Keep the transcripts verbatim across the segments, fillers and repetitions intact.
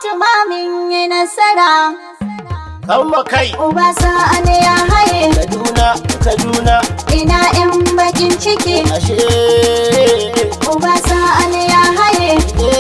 kotu mamin yi nasara. Kama kai Uba sani ya haye. Kaduna Kaduna Ina yan bakin ciki. ashe Uba sani ya haye.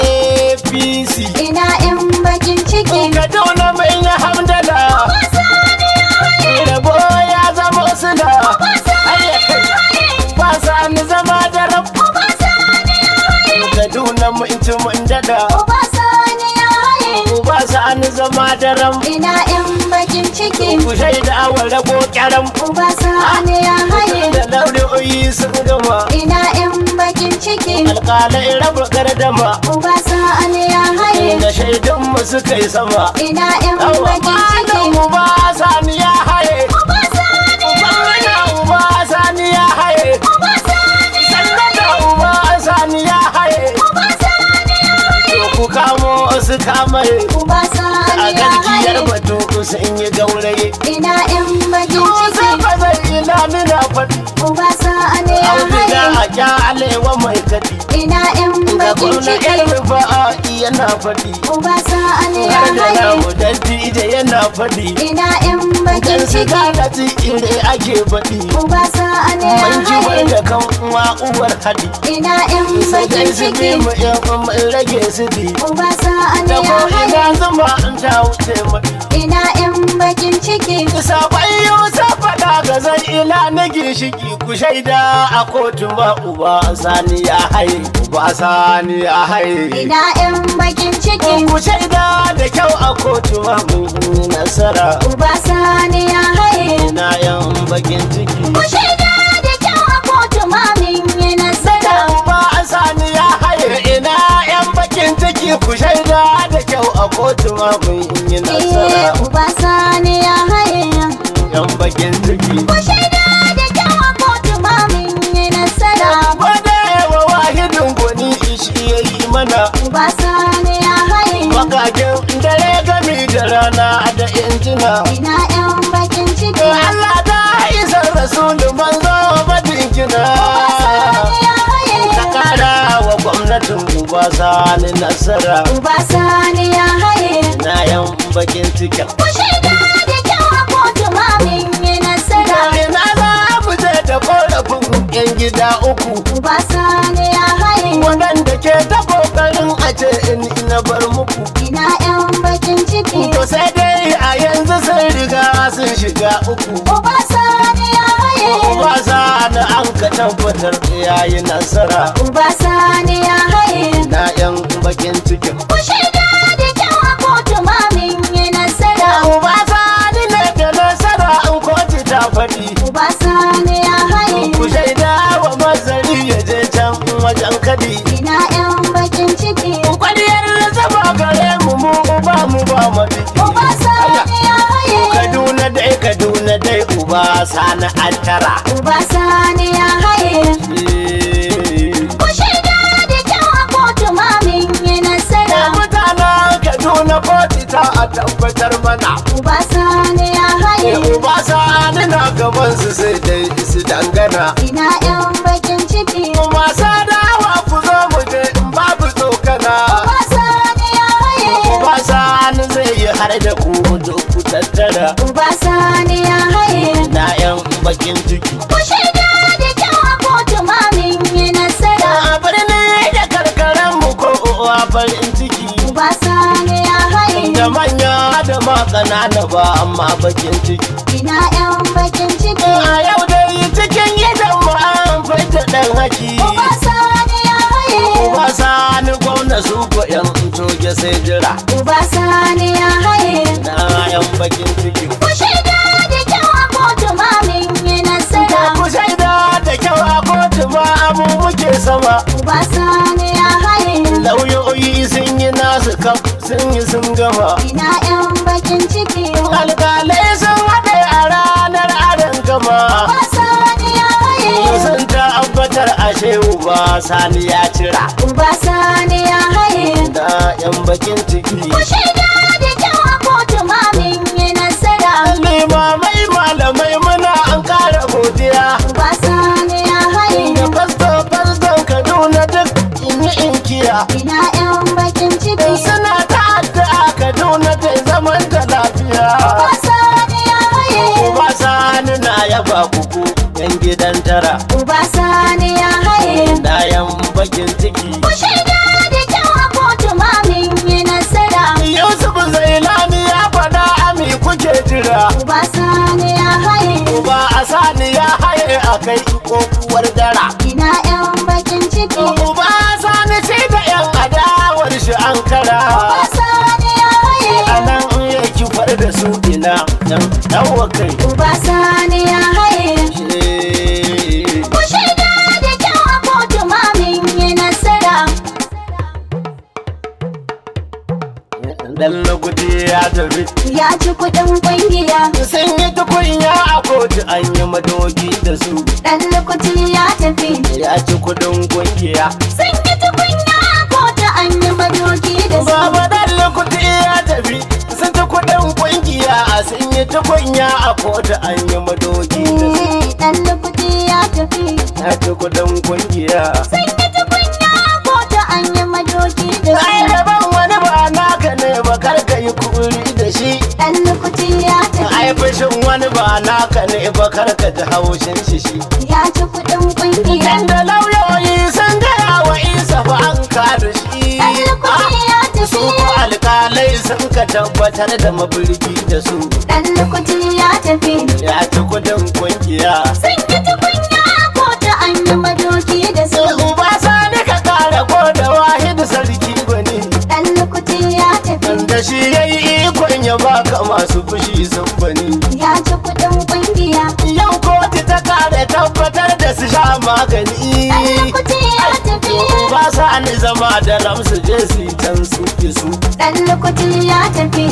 A P C Ina yan bakin ciki. Kaduna mai na hamdala Uba sani ya haye. rabo ya zama suna Uba sani ya haye. ba sani zama da rabu Uba sani ya haye. Kaduna mun ci mun dada Uba sani ya haye. ba sani zama da ram Ina yan bakin ciki. ku shaida awar rabo kyaram Uba sani ya haye. da lauyoyi sun gama Ina yan bakin ciki. alƙalai rabu gardama Uba sani ya haye. da shaidun mu suka yi sama Ina yan bakin ciki. uba sani ya haye Uba sani ya haye. uba sani ya haye Uba sani ya sannan da uba sani ya haye Uba sani ya haye. to ku kamo su kamaye Uba a sani ya gaskiyar haye. batu sun yi gauraye Ina yan bakin Musa ciki. ba zai ina mina faɗi Uba sani ya auduga haye. a kyalewa mai kaɗi Ina yan ga bakin gwamna ciki. yan rufa'a yana faɗi Uba sani ya har da haye. namu danti da yana faɗi Ina yan bakin dan su ciki. gana ci ire ake faɗi Uba sani ya man kiwar haye. da kan uwa uwar haɗi Ina yan sai dai bakin su bi ciki. mu yan mun rage su bi Uba sani da ya ko haye. ina zama an ta wuce maɗi Ina yan bakin ciki. sabon yusa faɗa ga zan ila na ginshiki ku shaida a kotu ma uba sani ya haye uba sani ya haye Ina yan bakin ciki. ku shaida da kyau a kotu ma mun yi nasara Uba sani ya haye. ina yan bakin ciki Ku shaida da kyau a kotu mamin yi nasara. uba sani ya haye ina yan bakin ciki ku shaida da kyau a kotu ma mun yi Eh, nasara Uba sani ya haye. yan bakin ciki Ku shaida da kyau a kotu mamin yi nasara. Wanda yawa wahidin gwani ishi ya yi mana Uba sani ya haye. Bakakin dare gami da rana da injina Ina yan bakin ciki. Allah ta isa rasulun manzo madinkina Uba sani ya haye. ta kara wa gwamnatin uba sani nasara Uba sani ya haye. na yan bakin cikin Ku shaida da kyau a kotu mamin yi nasara. ina za mu je da korafin yan gida uku Uba sani ya haye. waɗanda ke ta kokarin a ce in na bar muku Ina yan bakin ciki. to sai dai a yanzu sun riga sun shiga uku Uba sani ya haye. Uba sani an ka tabbatar yayi nasara Uba sani ya haye. na yan bakin cikin Ku shaida da kyau a kotu mamin yi nasara. Uba sani ne da nasara an koci ta faɗi Uba sani ya haye. ku shaida wa mazari ya je can wajen kadi Ina yan bakin ciki. kwaliyar zama gare mu mu uba mu ba mafi Uba sani ya haye. Kaduna dai Kaduna dai uba sani an tara Uba sani ya haye. Ku shaida da kyau a kotu mamin yi da nasara. mutanen Kaduna koci ta a tabbatar mana Uba sani ya haye. uba sani na gaban su sai dai su dangana Ina yan bakin ciki. masu dawa ku zo mu je in babu tsokana Uba sani ya haye. uba sani zai yi har da ku zo ku tattara Uba sani ya haye. na yan bakin ciki Ku shaida da kyau a kotu mamin yi nasara. a birni da karkaran mu ko uwa farin ciki Uba sani ya haye. da manya da ma ƙanana ba amma bakin ciki Ina yan bakin ciki. a yau dai cikin gidan mu an fita dan haki Uba sani ya haye. uba sani gwamna su ko yan toge sai jira Uba sani ya haye. na yan bakin ciki Ku shaida da kyau a kotu mamin yi nasara. ku shaida da kyau a kotu ma abu muke sama Uba sani ya haye. lauyoyi sun yi nasu kaf sun yi sun gama Ina yan bakin ciki. alƙalai sun haɗe a ranar aron gama Uba sani ya haye. sun tabbatar ashe uba sani ya cira Uba sani ya haye. da yan bakin ciki Ku shaida da kyau a kotu mamin yi nasara. limamai malamai muna an ƙara godiya Uba sani ya haye. da fasto faston kaduna duk in yi inkiya Ina yan bakin ciki. suna ta addu'a godiya. Uba Sani ya haye. Uba Sani na yaba kuku yan gidan tara. Uba Sani ya haye. Dayan bakin ciki. Ku shaida da kyau a kotu mamin yi nasara. Yusuf Zailani ya faɗa ami kuke jira. Uba Sani ya haye. Uba Sani ya haye a kai kokuwar dara. Ina yan bakin ciki. Uba Sani sai da yan adawar shi an kara. Uba Sani ya haye. Anan ya kifar da su ina dan dawo kai. Uba Sani ya haye. Ku shaida da kyau a kotu mamin yi nasara. Dan lagudi ya tafi. Ya ci kuɗin ƙungiya. Sun yi tukunya a kotu an yi madogi da su. Ɗan lokaci ya tafi. Ya ci kudin kungiya. Sun yi tukunya a kotu an yi madoki da su. Baba dan lokaci ya tafi. Sun ci kudin kungiya a sun yi tukunya a kotu an yi madogi da su. Ɗan lokaci ya tafi. Ya ci kudin kungiya. Sun yi tukunya a kotu an yi madoki da su. Ai daban wani ba naka ne ba kar ka yi kuri da shi. Ɗan lokaci ya tafi. Ai fushin wani ba naka ne ba kar ka ji haushin shi shi. Ya ci kuɗin ƙungiya. Inda lauyoyi sun gaya wa Isa fa an kada shi. Ɗan lokaci ya tafi. Su ko alƙalai sun ka tabbatar da mabirki da su. Ɗan lokaci ya tafi. Ya ci kudin kungiya. Sun yi tukunya a kotu an yi madoki da su. Uba Sani ka kara ko da wahid sarki gwani. Ɗan lokaci ya tafi. Da shi ya yi ikon ya baka masu fushi sun bani. Ya ci kuɗin ƙungiya. Yau kotu ta kare tabbatar da su sha magani. Ɗan lokaci ya tafi. Uba Sani zama da ramsu je su yi can su fi su. Ɗan lokaci ya tafi.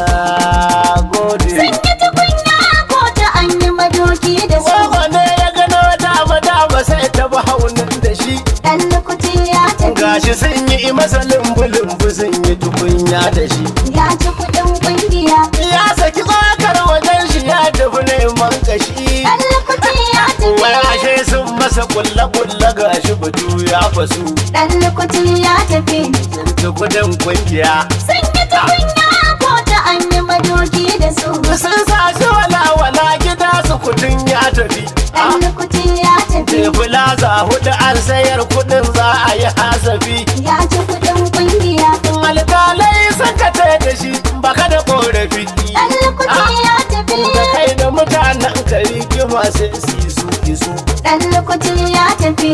Ya gode. Sun yi tukunya a kotu an yi madoki da su. Gogo ne ya gano dama dama sai ta bi haunin da shi. Ɗan lokaci ya tafi. Gashi sun yi masa lumbu-lumbu sun yi tukunya da shi. Ya ci kuɗin ƙungiya. Ya saki tsakar wajen shi ya tafi neman kashi. Ɗan lokaci ya Wai tafi. ashe sun masa kulle-kulle gashi batu ya fasu. Ɗan lokaci ya tafi. Sun ci kudin kungiya. Sun yi tukunya a kotu an yi madoki da su. Sun sa shi wala-wala gida su kudin ya tafi. Ɗan lokaci ya tafi. Tebula za hudu an sayar kudin za a yi hasafi. Ya ci kuɗin ƙungiya. Alƙalai sun kate da shi baka da ƙorafi. Ɗan lokaci ya tafi. Da kai da mutanen kari kima sai su yi su isu. Ɗan lokaci ya tafi.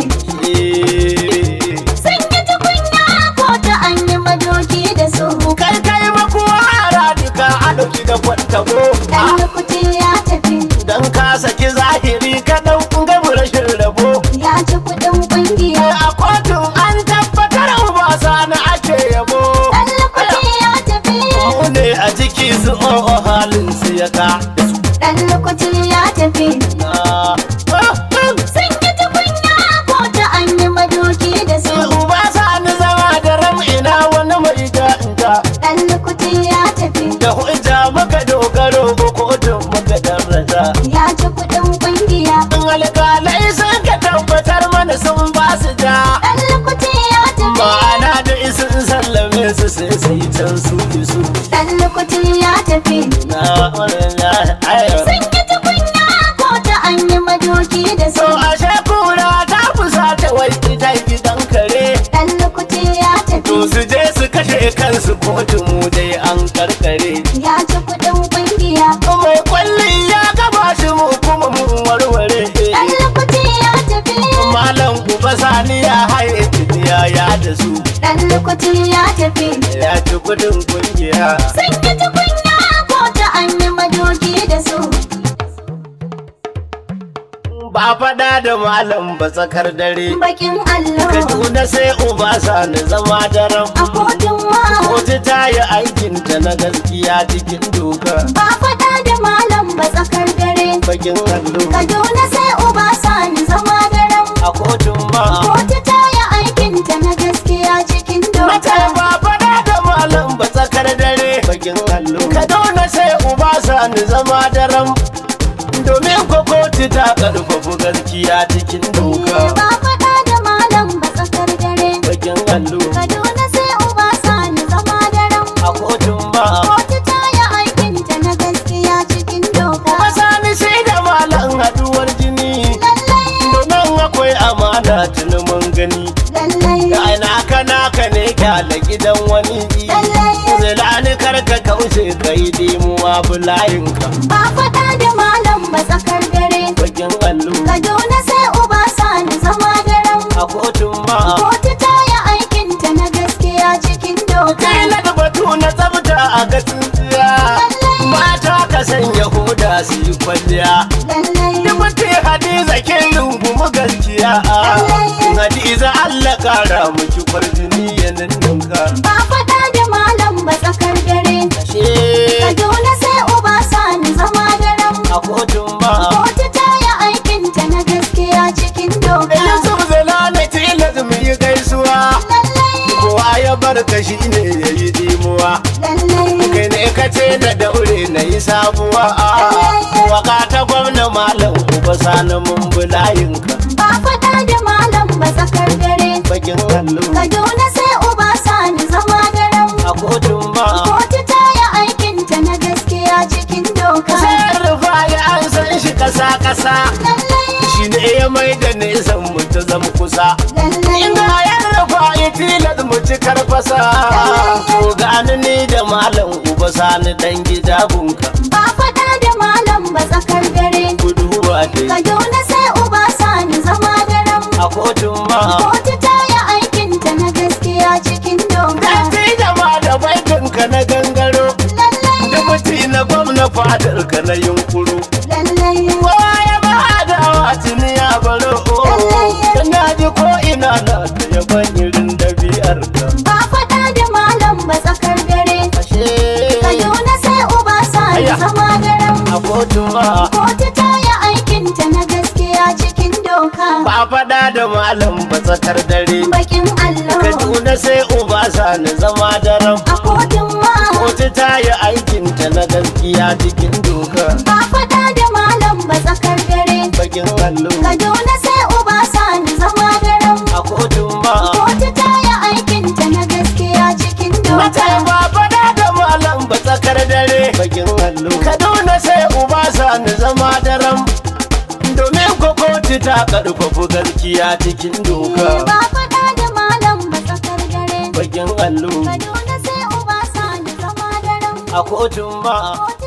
Sun yi tukunya a kotu an yi madoki da su. Kai kai makuwa radika a ɗauki da kwantabo. Ɗan lokaci ya tafi. Dan ka saki zahiri kaɗan gabu rashin rabo. Ya ci kuɗin ƙungiya. A kotun an tabbatar ba sani ake yabo. Ɗan lokaci ya tafi. Mu ne a jiki su o'o halin su ya ka. Ɗan lokaci ya tafi. Sun yi tukunya a kotu an yi madoki da su. Uba sani zama da ram ina wani mai ja'inta. Ɗan lokaci ya tafi. Da hujja maka dogaro ko kotun maka daraja. Ya ci kuɗin ƙungiya. Alƙalai sun ka tabbatar mana sun ba su ja. Ɗan lokaci ya tafi. Ma'ana da isin sallame su sai su yi can su isu. Ɗan lokaci ya tafi. Na wani na ayar. Sun yi tukunya a kotu an yi madoki da su. So ashe kura ta fusata wai ita gidan kare. Ɗan lokaci ya tafi. To su je su kashe kansu kotu mu dai an karkare. Ya ci kuɗin ƙungiya. Mai kwalli ya gaba shi mu kuma mun warware. Ɗan lokaci ya tafi. Malam Uba Sani ya haye ya ya da su. Ɗan lokaci ya tafi. Ya ci kudin kungiya. Sun yi tukunya a kotu an yi madoki da su. Ba faɗa da malam ba tsakar dare. Bakin allo. Kaduna sai Uba Sani zama daren. A kotun ma. Kotu ta yi aikinta na gaskiya cikin doka. Ba faɗa da malam ba tsakar dare. Bakin allo. Kaduna sai Uba Sani zama daren. A kotun ma. Kotu ta yi aikinta na gaskiya cikin Mata doka. ba faɗa da malam ba tsakar dare. Bakin allo. Kaduna sai Uba Sani zama daren. Domin ko kotu ta karfafa gaskiya cikin doka. Ba faɗa da malam ba tsakar dare. Bakin allo. Kaduna sai Uba Sani zama daren. A kotun ma. Kotu ta yi aikinta na kyala gidan wani zilani karka kauce kai dimuwa bulayinka ba faɗa da malam ba tsakar dare bakin allo Kaduna sai uba sani zama daren a kotun ma kotu ta yi aikinta na gaskiya cikin doka kila da batu na tsabta a ga tsintsiya mata ka sanya hoda su yi kwalliya lallai dubuti hadiza kin rungumu gaskiya hadiza Allah kara miki kwarjini ya ninninka ba faɗa da malam ba tsakar dare ashe Kaduna sai uba sani zama daren a kotun ma kotu ta yi aikinta na gaskiya cikin doka Yusuf Zalala tilas mu yi gaisuwa lallai kowa ya barka shi ne ya yi dimuwa lallai kai ne ka ce da daure na yi sabuwa waka ta gwamna malam uba sani mun bulayinka ba faɗa da malam ba tsakar dare bakin allo Kaduna sai uba sani zama daren a kotun ma kotu ta yi aikinta na gaskiya cikin doka sai rufa ya an san shi kasa kasa lallai shi ne ya mai da nisan mu ta zama kusa lallai ina ya rufa ya tilas mu ci karfasa to gani ni da malam uba sani dan gida gunka ba faɗa da malam ba tsakar dare kuduwa dai Kaduna sai uba sani zama daren a kotun ma kotu ta yi aikinta na gaskiya cikin doka Kanti da ma da baitinka na gangaro lallai dubuti na gwamna fadarka na yunkuru lallai kowa ya ba adawa tuni ya baro na ji ko ina na da yaban irin dabi'arka ba faɗa da malam ba tsakar dare ashe Kaduna sai uba sani Aya. zama daren a kotun ma kotu ta yi aikinta na gaskiya cikin doka ba faɗa da malam ba tsakar dare bakin allo Kaduna sai uba sani zama daren a kotun ma kotu ta yi aikinta na gaskiya cikin doka ba faɗa da malam ba tsakar dare bakin allo Kaduna sai uba sani zama daren a kotun ma kotu ta yi aikinta na gaskiya cikin Mata doka ba faɗa da malam ba tsakar dare bakin allo Kaduna sai uba sani zama daren domin kokotu ta karfafa gaskiya cikin doka ba faɗa da malam ba tsakar dare bakin allo Kaduna sai uba sani zama daren a kotun ma kotu